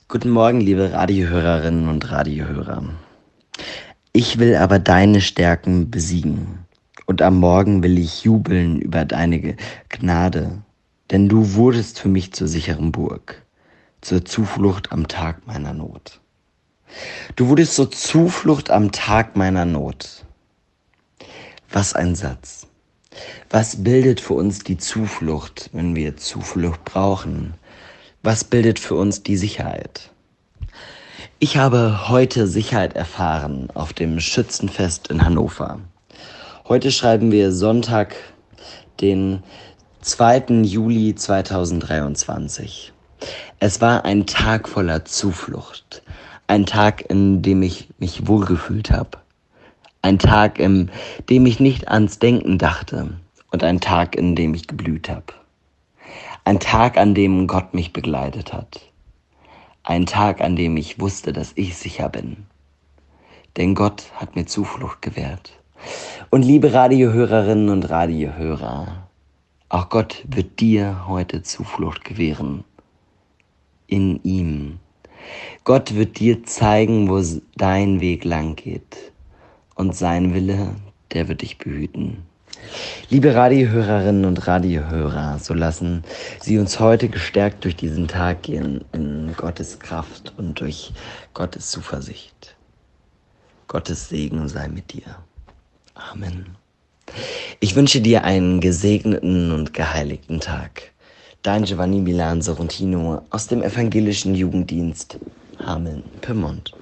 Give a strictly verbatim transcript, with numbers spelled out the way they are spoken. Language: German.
Guten Morgen, liebe Radiohörerinnen und Radiohörer. Ich will aber deine Stärken besiegen. Und am Morgen will ich jubeln über deine Gnade. Denn du wurdest für mich zur sicheren Burg, zur Zuflucht am Tag meiner Not. Du wurdest zur Zuflucht am Tag meiner Not. Was ein Satz. Was bildet für uns die Zuflucht, wenn wir Zuflucht brauchen? Was bildet für uns die Sicherheit? Ich habe heute Sicherheit erfahren auf dem Schützenfest in Hannover. Heute schreiben wir Sonntag, den zweiten Juli zweitausenddreiundzwanzig. Es war ein Tag voller Zuflucht. Ein Tag, in dem ich mich wohlgefühlt habe. Ein Tag, in dem ich nicht ans Denken dachte. Und ein Tag, in dem ich geblüht habe. Ein Tag, an dem Gott mich begleitet hat. Ein Tag, an dem ich wusste, dass ich sicher bin. Denn Gott hat mir Zuflucht gewährt. Und liebe Radiohörerinnen und Radiohörer, auch Gott wird dir heute Zuflucht gewähren. In ihm. Gott wird dir zeigen, wo dein Weg lang geht. Und sein Wille, der wird dich behüten. Liebe Radiohörerinnen und Radiohörer, so lassen Sie uns heute gestärkt durch diesen Tag gehen in Gottes Kraft und durch Gottes Zuversicht. Gottes Segen sei mit dir. Amen. Ich wünsche dir einen gesegneten und geheiligten Tag. Dein Giovanni Milan Sorrentino aus dem evangelischen Jugenddienst Hameln-Pyrmont.